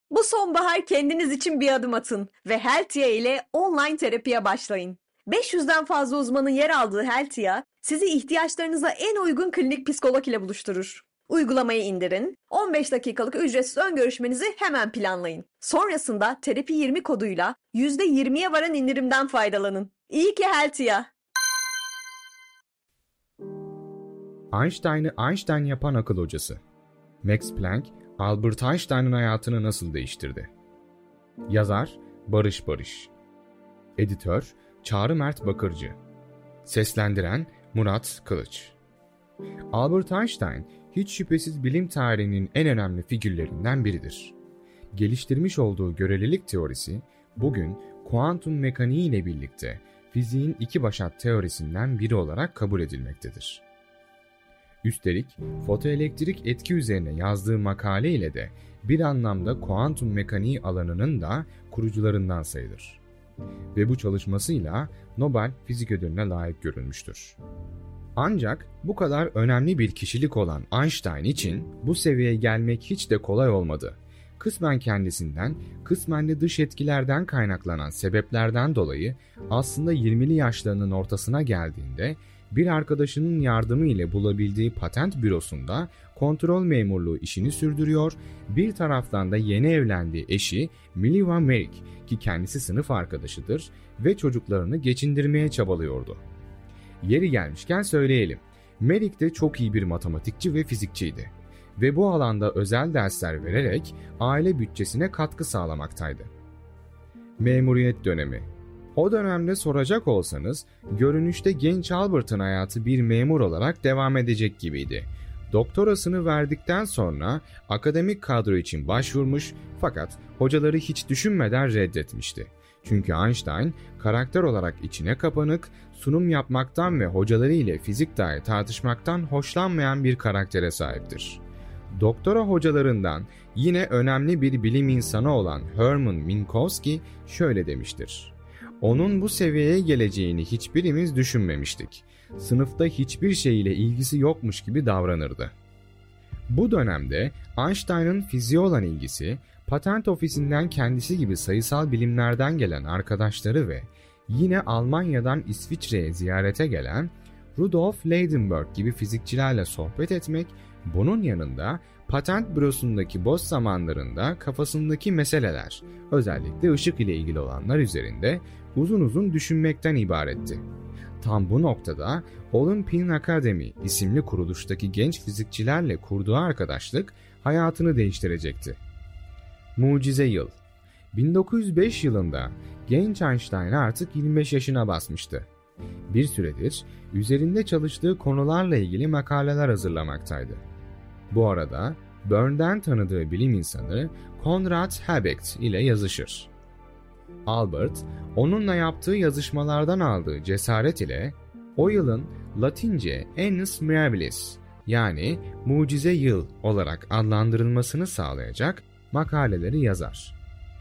Bu sonbahar kendiniz için bir adım atın ve Heltia ile online terapiye başlayın. 500'den fazla uzmanın yer aldığı Heltia, sizi ihtiyaçlarınıza en uygun klinik psikolog ile buluşturur. Uygulamayı indirin, 15 dakikalık ücretsiz ön görüşmenizi hemen planlayın. Sonrasında terapi 20 koduyla %20'ye varan indirimden faydalanın. İyi ki Heltia. Einstein'ı Einstein yapan akıl hocası. Max Planck, Albert Einstein'ın hayatını nasıl değiştirdi? Yazar Barış Barış. Editör Çağrı Mert Bakırcı. Seslendiren Murat Kılıç. Albert Einstein, hiç şüphesiz bilim tarihinin en önemli figürlerinden biridir. Geliştirmiş olduğu görelilik teorisi, bugün kuantum mekaniği ile birlikte fiziğin iki başat teorisinden biri olarak kabul edilmektedir. Üstelik fotoelektrik etki üzerine yazdığı makale ile de bir anlamda kuantum mekaniği alanının da kurucularından sayılır. Ve bu çalışmasıyla Nobel Fizik Ödülü'ne layık görülmüştür. Ancak bu kadar önemli bir kişilik olan Einstein için bu seviyeye gelmek hiç de kolay olmadı. Kısmen kendisinden, kısmen de dış etkilerden kaynaklanan sebeplerden dolayı aslında 20'li yaşlarının ortasına geldiğinde bir arkadaşının yardımı ile bulabildiği patent bürosunda kontrol memurluğu işini sürdürüyor, bir taraftan da yeni evlendiği eşi Millie Van Merrick ki kendisi sınıf arkadaşıdır ve çocuklarını geçindirmeye çabalıyordu. Yeri gelmişken söyleyelim, Merrick de çok iyi bir matematikçi ve fizikçiydi ve bu alanda özel dersler vererek aile bütçesine katkı sağlamaktaydı. Memuriyet dönemi. O dönemde soracak olsanız, görünüşte genç Albert'ın hayatı bir memur olarak devam edecek gibiydi. Doktorasını verdikten sonra akademik kadro için başvurmuş fakat hocaları hiç düşünmeden reddetmişti. Çünkü Einstein karakter olarak içine kapanık, sunum yapmaktan ve hocaları ile fizik dahi tartışmaktan hoşlanmayan bir karaktere sahiptir. Doktora hocalarından yine önemli bir bilim insanı olan Hermann Minkowski şöyle demiştir: "Onun bu seviyeye geleceğini hiçbirimiz düşünmemiştik. Sınıfta hiçbir şeyle ilgisi yokmuş gibi davranırdı." Bu dönemde Einstein'ın fiziğe olan ilgisi, patent ofisinden kendisi gibi sayısal bilimlerden gelen arkadaşları ve yine Almanya'dan İsviçre'ye ziyarete gelen Rudolf Leidenberg gibi fizikçilerle sohbet etmek, bunun yanında patent bürosundaki boş zamanlarında kafasındaki meseleler, özellikle ışık ile ilgili olanlar üzerinde uzun uzun düşünmekten ibaretti. Tam bu noktada Olympian Academy isimli kuruluştaki genç fizikçilerle kurduğu arkadaşlık hayatını değiştirecekti. Mucize yıl. 1905 yılında genç Einstein artık 25 yaşına basmıştı. Bir süredir üzerinde çalıştığı konularla ilgili makaleler hazırlamaktaydı. Bu arada Bern'den tanıdığı bilim insanı Konrad Habeck ile yazışır. Albert, onunla yaptığı yazışmalardan aldığı cesaret ile o yılın Latince Annus Mirabilis yani mucize yıl olarak adlandırılmasını sağlayacak makaleleri yazar.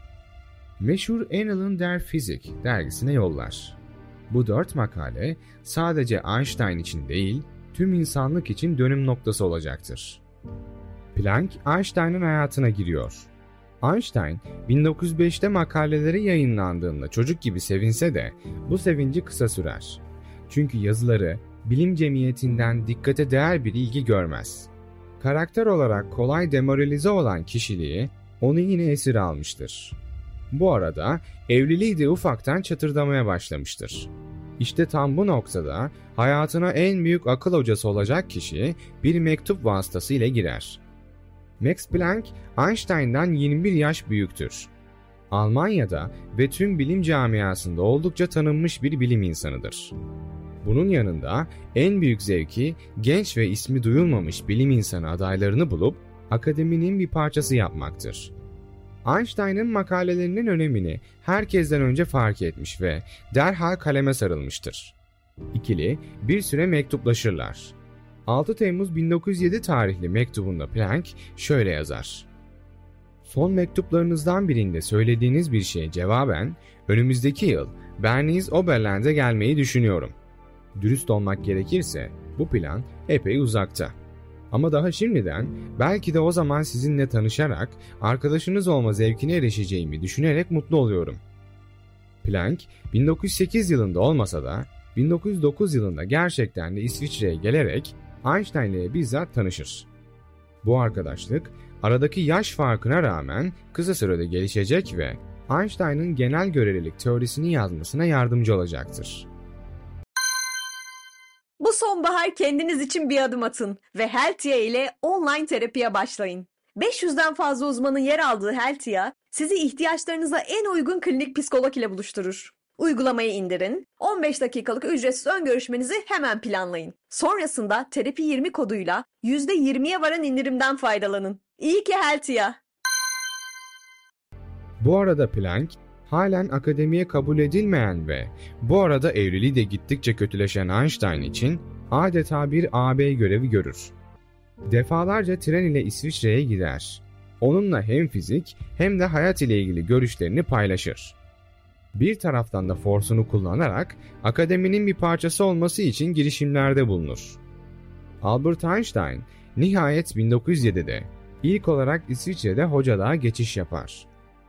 Meşhur Annalen der Physik dergisine yollar. Bu 4 makale sadece Einstein için değil, tüm insanlık için dönüm noktası olacaktır. Planck, Einstein'ın hayatına giriyor. Einstein, 1905'te makaleleri yayınlandığında çocuk gibi sevinse de bu sevinci kısa sürer. Çünkü yazıları bilim cemiyetinden dikkate değer bir ilgi görmez. Karakter olarak kolay demoralize olan kişiliği onu yine esir almıştır. Bu arada evliliği de ufaktan çatırdamaya başlamıştır. İşte tam bu noktada hayatına en büyük akıl hocası olacak kişi bir mektup vasıtasıyla girer. Max Planck, Einstein'dan 21 yaş büyüktür. Almanya'da ve tüm bilim camiasında oldukça tanınmış bir bilim insanıdır. Bunun yanında en büyük zevki genç ve ismi duyulmamış bilim insanı adaylarını bulup akademinin bir parçası yapmaktır. Einstein'ın makalelerinin önemini herkesten önce fark etmiş ve derhal kaleme sarılmıştır. İkili bir süre mektuplaşırlar. 6 Temmuz 1907 tarihli mektubunda Planck şöyle yazar: "Son mektuplarınızdan birinde söylediğiniz bir şeye cevaben önümüzdeki yıl Bernese Oberland'e gelmeyi düşünüyorum. Dürüst olmak gerekirse bu plan epey uzakta. Ama daha şimdiden belki de o zaman sizinle tanışarak arkadaşınız olma zevkine erişeceğimi düşünerek mutlu oluyorum. Planck 1908 yılında olmasa da 1909 yılında gerçekten de İsviçre'ye gelerek Einstein ile bizzat tanışır. Bu arkadaşlık aradaki yaş farkına rağmen kısa sürede gelişecek ve Einstein'ın genel görelilik teorisini yazmasına yardımcı olacaktır. Bu sonbahar kendiniz için bir adım atın ve Heltia ile online terapiye başlayın. 500'den fazla uzmanın yer aldığı Heltia, sizi ihtiyaçlarınıza en uygun klinik psikolog ile buluşturur. Uygulamayı indirin, 15 dakikalık ücretsiz ön görüşmenizi hemen planlayın. Sonrasında Terapi 20 koduyla %20'ye varan indirimden faydalanın. İyi ki Heltia! Bu arada Planck, halen akademiye kabul edilmeyen ve bu arada evriliği de gittikçe kötüleşen Einstein için adeta bir ağabey görevi görür. Defalarca tren ile İsviçre'ye gider. Onunla hem fizik hem de hayat ile ilgili görüşlerini paylaşır. Bir taraftan da forsunu kullanarak akademinin bir parçası olması için girişimlerde bulunur. Albert Einstein nihayet 1907'de ilk olarak İsviçre'de hocalığa geçiş yapar.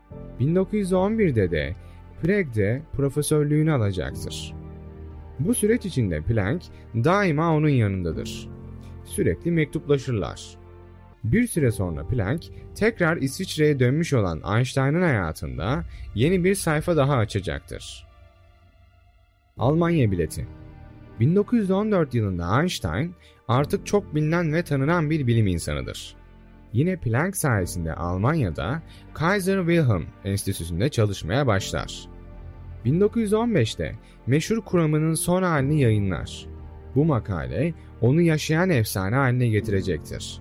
1911'de de Prague'de profesörlüğünü alacaktır. Bu süreç içinde Planck daima onun yanındadır. Sürekli mektuplaşırlar. Bir süre sonra Planck tekrar İsviçre'ye dönmüş olan Einstein'ın hayatında yeni bir sayfa daha açacaktır. Almanya bileti. 1914 yılında Einstein artık çok bilinen ve tanınan bir bilim insanıdır. Yine Planck sayesinde Almanya'da Kaiser Wilhelm Enstitüsü'nde çalışmaya başlar. 1915'te meşhur kuramının son halini yayınlar. Bu makale onu yaşayan efsane haline getirecektir.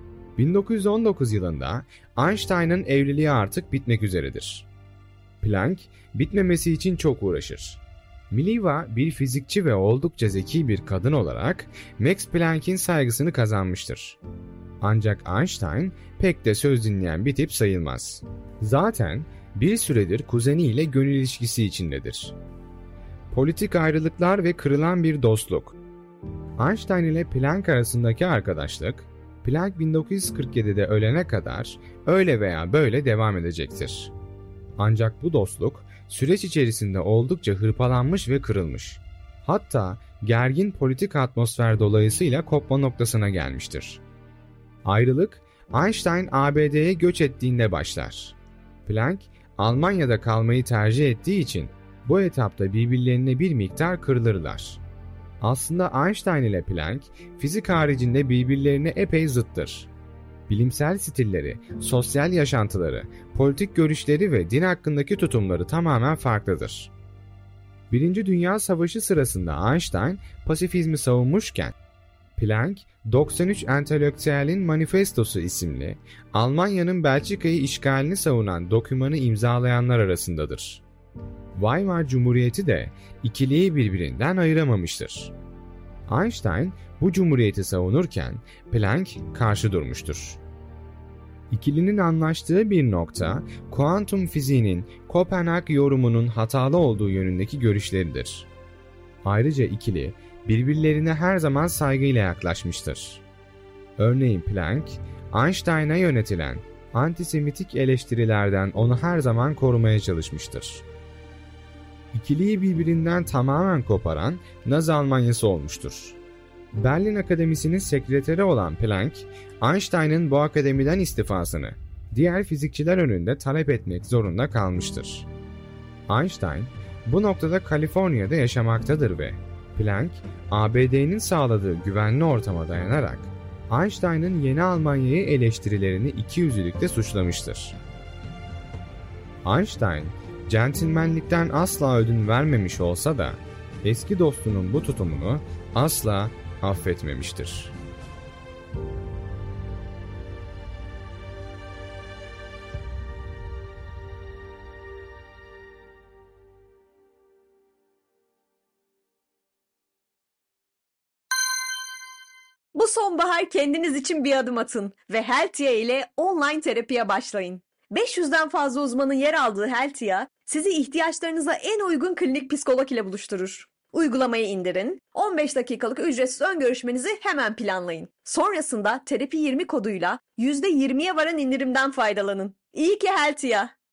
1919 yılında Einstein'ın evliliği artık bitmek üzeredir. Planck bitmemesi için çok uğraşır. Mileva bir fizikçi ve oldukça zeki bir kadın olarak Max Planck'in saygısını kazanmıştır. Ancak Einstein pek de söz dinleyen bir tip sayılmaz. Zaten bir süredir kuzeniyle gönül ilişkisi içindedir. Politik ayrılıklar ve kırılan bir dostluk. Einstein ile Planck arasındaki arkadaşlık, Planck 1947'de ölene kadar öyle veya böyle devam edecektir. Ancak bu dostluk süreç içerisinde oldukça hırpalanmış ve kırılmış. Hatta gergin politik atmosfer dolayısıyla kopma noktasına gelmiştir. Ayrılık Einstein ABD'ye göç ettiğinde başlar. Planck Almanya'da kalmayı tercih ettiği için bu etapta birbirlerine bir miktar kırılırlar. Aslında Einstein ile Planck fizik haricinde birbirlerine epey zıttır. Bilimsel stilleri, sosyal yaşantıları, politik görüşleri ve din hakkındaki tutumları tamamen farklıdır. Birinci Dünya Savaşı sırasında Einstein pasifizmi savunmuşken, Planck 93 Entelektüelin Manifestosu isimli Almanya'nın Belçika'yı işgalini savunan dokümanı imzalayanlar arasındadır. Weimar Cumhuriyeti de ikiliyi birbirinden ayıramamıştır. Einstein bu cumhuriyeti savunurken Planck karşı durmuştur. İkilinin anlaştığı bir nokta, kuantum fiziğinin Kopenhag yorumunun hatalı olduğu yönündeki görüşleridir. Ayrıca ikili birbirlerine her zaman saygıyla yaklaşmıştır. Örneğin Planck, Einstein'a yönetilen antisemitik eleştirilerden onu her zaman korumaya çalışmıştır. İkiliyi birbirinden tamamen koparan Nazi Almanyası olmuştur. Berlin Akademisi'nin sekreteri olan Planck, Einstein'ın bu akademiden istifasını diğer fizikçiler önünde talep etmek zorunda kalmıştır. Einstein bu noktada Kaliforniya'da yaşamaktadır ve Planck, ABD'nin sağladığı güvenli ortama dayanarak Einstein'ın yeni Almanya'yı eleştirilerini ikiyüzlülükte suçlamıştır. Einstein, centilmenlikten asla ödün vermemiş olsa da eski dostunun bu tutumunu asla affetmemiştir. Bu sonbahar kendiniz için bir adım atın ve Heltia ile online terapiye başlayın. 500'den fazla uzmanın yer aldığı Heltia, sizi ihtiyaçlarınıza en uygun klinik psikolog ile buluşturur. Uygulamayı indirin, 15 dakikalık ücretsiz ön görüşmenizi hemen planlayın. Sonrasında Terapi 20 koduyla %20'ye varan indirimden faydalanın. İyi ki Healthia.